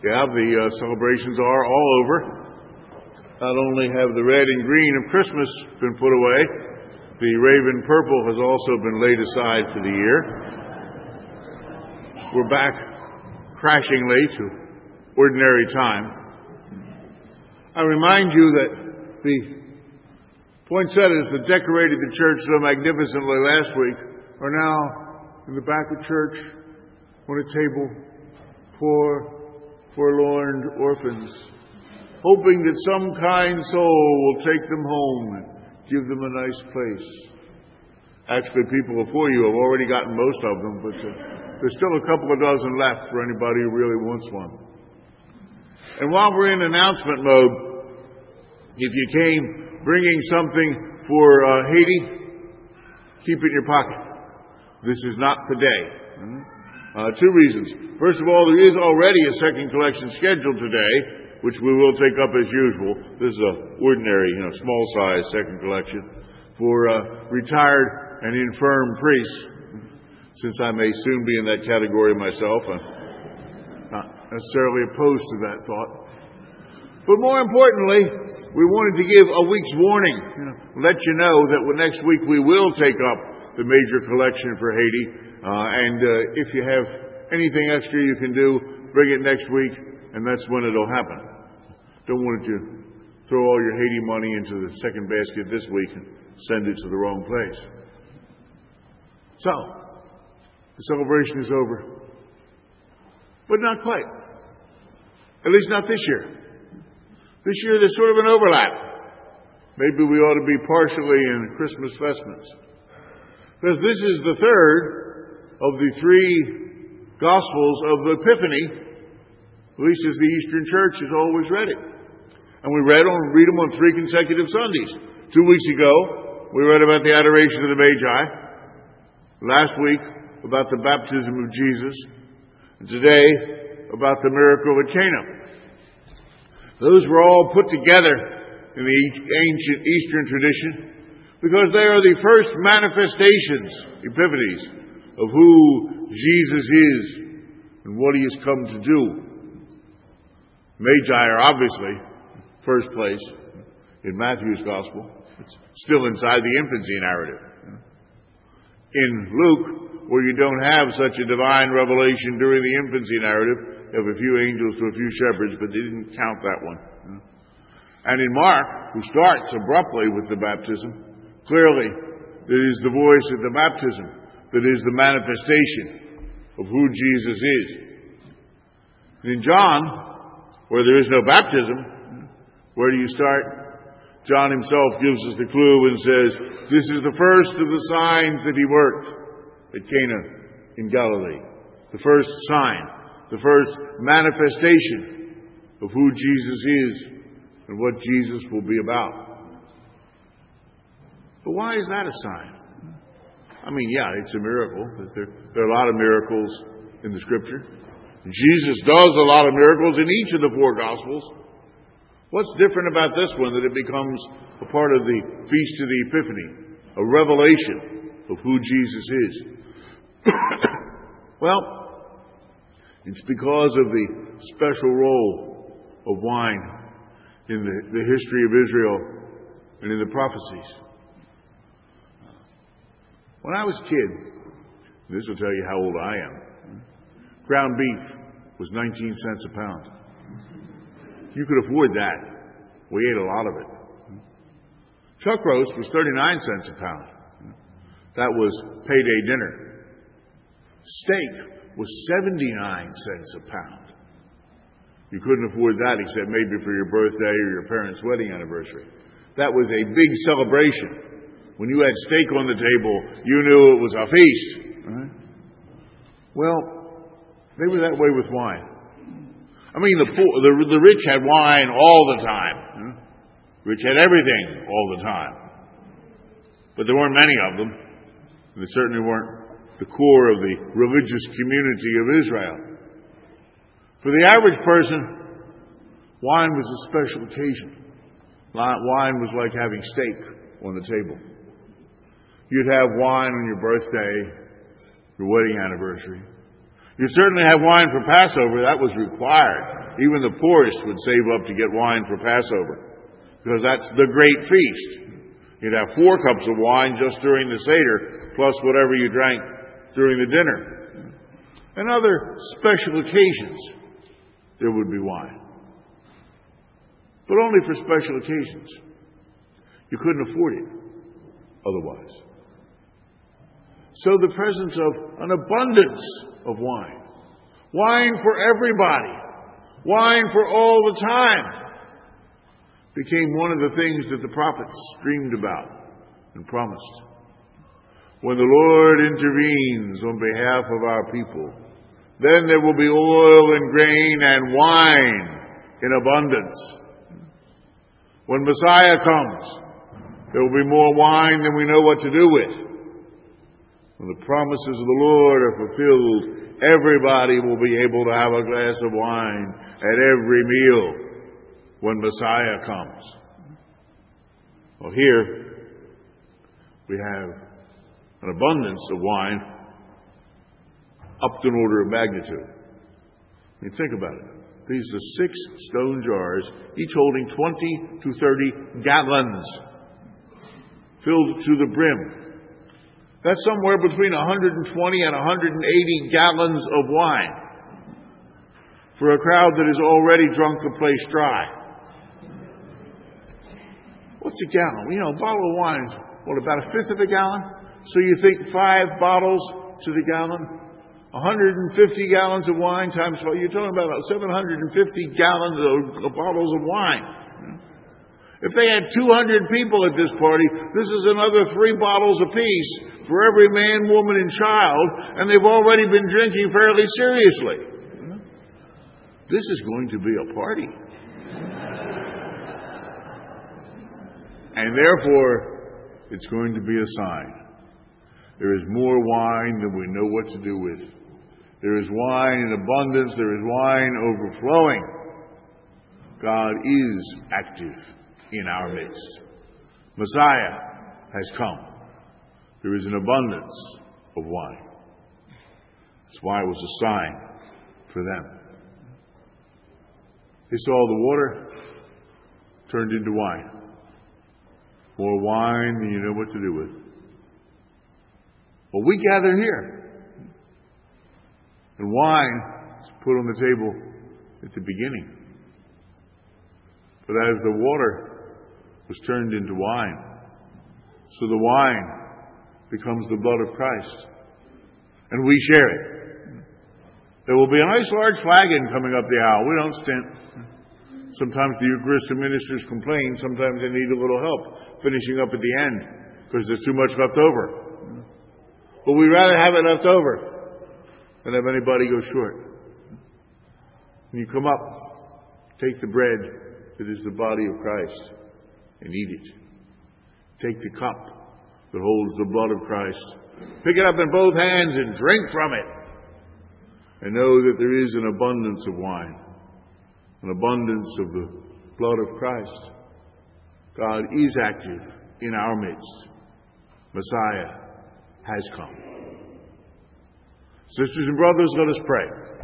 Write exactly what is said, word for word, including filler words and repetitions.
Yeah, the uh, celebrations are all over. Not only have the red and green of Christmas been put away, the raven purple has also been laid aside for the year. We're back crashingly to ordinary time. I remind you that the poinsettias that decorated the church so magnificently last week are now in the back of church on a table, poor, forlorn orphans, hoping that some kind soul will take them home and give them a nice place. Actually, people before you have already gotten most of them, but uh, there's still a couple of dozen left for anybody who really wants one. And while we're in announcement mode, if you came bringing something for uh, Haiti, keep it in your pocket. This is not the day. Uh, two reasons. First of all, there is already a second collection scheduled today, which we will take up as usual. This is an ordinary, you know, small-size second collection for uh, retired and infirm priests. Since I may soon be in that category myself, I'm not necessarily opposed to that thought. But more importantly, we wanted to give a week's warning, you know, let you know that next week we will take up the major collection for Haiti. Uh, and uh, if you have anything extra you can do, bring it next week, and that's when it'll happen. Don't want you to throw all your Haiti money into the second basket this week and send it to the wrong place. So, the celebration is over. But not quite. At least not this year. This year there's sort of an overlap. Maybe we ought to be partially in Christmas vestments. Because this is the third of the three Gospels of the Epiphany, at least as the Eastern Church has always read it. And we read on, read them on three consecutive Sundays. Two weeks ago, we read about the adoration of the Magi. Last week, about the baptism of Jesus. And today, about the miracle at Cana. Those were all put together in the ancient Eastern tradition because they are the first manifestations, epiphanies, of who Jesus is and what he has come to do. Magi are obviously first place in Matthew's Gospel. It's still inside the infancy narrative. In Luke, where you don't have such a divine revelation during the infancy narrative, you have a few angels to a few shepherds, but they didn't count that one. And in Mark, who starts abruptly with the baptism, clearly it is the voice at the baptism that is the manifestation of who Jesus is. And in John, where there is no baptism, where do you start? John himself gives us the clue and says, this is the first of the signs that he worked at Cana in Galilee. The first sign, the first manifestation of who Jesus is and what Jesus will be about. But why is that a sign? I mean, yeah, it's a miracle. There, there are a lot of miracles in the Scripture. Jesus does a lot of miracles in each of the four Gospels. What's different about this one that it becomes a part of the Feast of the Epiphany, a revelation of who Jesus is? Well, it's because of the special role of wine in the, the history of Israel and in the prophecies. When I was a kid, this will tell you how old I am, ground beef was nineteen cents a pound. You could afford that. We ate a lot of it. Chuck roast was thirty-nine cents a pound. That was payday dinner. Steak was seventy-nine cents a pound. You couldn't afford that except maybe for your birthday or your parents' wedding anniversary. That was a big celebration. When you had steak on the table, you knew it was a feast. Right? Well, they were that way with wine. I mean, the, poor, the the rich had wine all the time. Huh? Rich had everything all the time. But there weren't many of them. They certainly weren't the core of the religious community of Israel. For the average person, wine was a special occasion. Wine was like having steak on the table. You'd have wine on your birthday, your wedding anniversary. You'd certainly have wine for Passover. That was required. even the poorest would save up to get wine for Passover, because that's the great feast. You'd have four cups of wine just during the Seder, plus whatever you drank during the dinner. And other special occasions, there would be wine. But only for special occasions. You couldn't afford it otherwise. So the presence of an abundance of wine, wine for everybody, wine for all the time, became one of the things that the prophets dreamed about and promised. When the Lord intervenes on behalf of our people, then there will be oil and grain and wine in abundance. When Messiah comes, there will be more wine than we know what to do with. When the promises of the Lord are fulfilled, everybody will be able to have a glass of wine at every meal when Messiah comes. Well, here we have an abundance of wine up to an order of magnitude. I mean, think about it. These are six stone jars, each holding twenty to thirty gallons, filled to the brim. That's somewhere between one hundred twenty and one hundred eighty gallons of wine for a crowd that has already drunk the place dry. What's a gallon? You know, a bottle of wine is, what, about a fifth of a gallon? So you think five bottles to the gallon? one hundred fifty gallons of wine times five. You're talking about seven hundred fifty gallons of, of bottles of wine. If they had two hundred people at this party, this is another three bottles apiece for every man, woman, and child, and they've already been drinking fairly seriously. This is going to be a party. And therefore, it's going to be a sign. There is more wine than we know what to do with. There is wine in abundance. There is wine overflowing. God is active in our midst. Messiah has come. There is an abundance of wine. That's why it was a sign for them. They saw the water turned into wine. More wine than you know what to do with. Well, we gather here. And wine is put on the table at the beginning. But as the water was turned into wine, so the wine becomes the blood of Christ. And we share it. There will be a nice large flagon coming up the aisle. We don't stint. Sometimes the Eucharistic ministers complain. Sometimes they need a little help finishing up at the end because there's too much left over. But we'd rather have it left over than have anybody go short. When you come up, take the bread that is the body of Christ and eat it. Take the cup that holds the blood of Christ. Pick it up in both hands and drink from it. And know that there is an abundance of wine. An abundance of the blood of Christ. God is active in our midst. Messiah has come. Sisters and brothers, let us pray.